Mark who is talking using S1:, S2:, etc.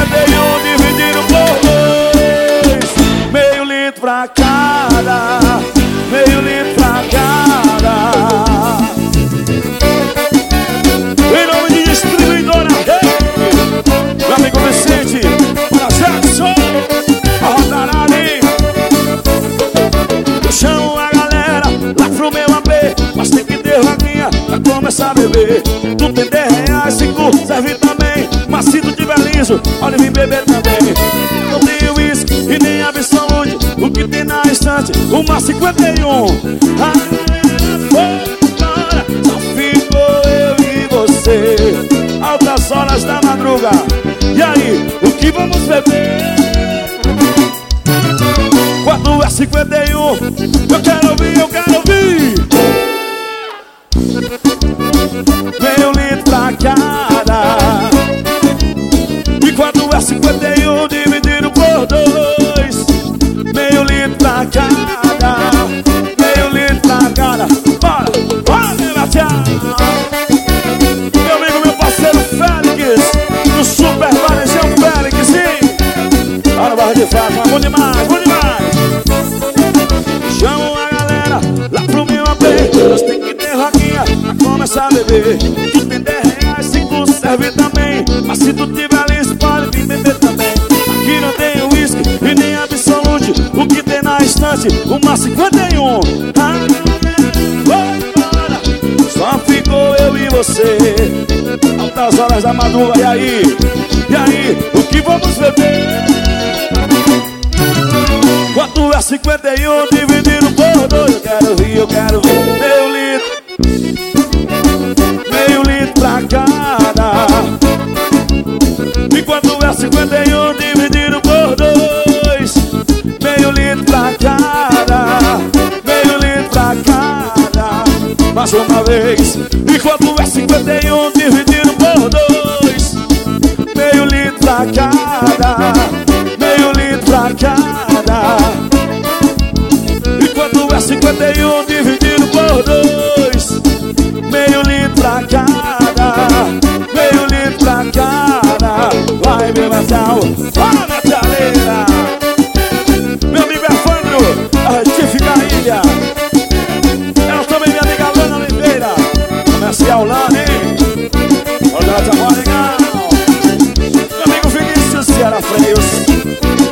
S1: 51 dividido por 2. Meio litro pra cada, meio litro pra cada. Em nome de distribuidora meu amigo Vicente, para Jackson, a Rotarari. Eu chamo a galera lá pro meu AP, mas tem que ter vaquinha pra começar a beber. Tu tem 10 reais, 5 serve também. Mas se tu tiver liso, pode vir beber também. Não tem uísque e nem absolute, o que tem na estante, uma 51. A galera foi embora, só ficou eu e você. Altas horas da madruga. E aí, o que vamos beber? 4 é 51. Eu quero ouvir, eu quero ouvir. Meio litro pra cada. E 4 é 51 dividido por 2. Meio litro pra cada, meio litro pra cada. Bora, bora, meu tchau. Meu amigo, meu parceiro Félix, do Super Varejão Félix, sim. Olha o barro de Fátima, bom demais, bom demais. Chamo a galera lá pro meu AP, nós tem que ter vaquinha pra começar a beber. Tu tem 10 reais, 5 serve também. Mas se tu tiver liso, pode vir beber também. Aqui não tem uísque e nem absolute, o que tem na estante, uma 51. A galera foi embora, só ficou eu e você. Altas horas da madruga, e aí? E aí, o que vamos beber? 4 é 51 dividido por 2. Eu quero ver, eu quero ver. Meio litro pra cada. E 4 é 51 dividido por 2. Meio litro pra cada, meio litro pra cada. Mais uma vez. E 4 é 51 dividido por 2. Meio litro pra cada, meio litro pra cada. E 4 é 51 dividido por 2. Meio litro pra cada, meio litro pra cada. Vai, meu Natal, vai, Nataleira. Meu amigo Evandro, a Retifica a Ilha. Ela também, minha amiga Lana Oliveira. Comercial Lana, hein? Olha, tá bom, legal. Meu amigo Vinícius Ceará Freios.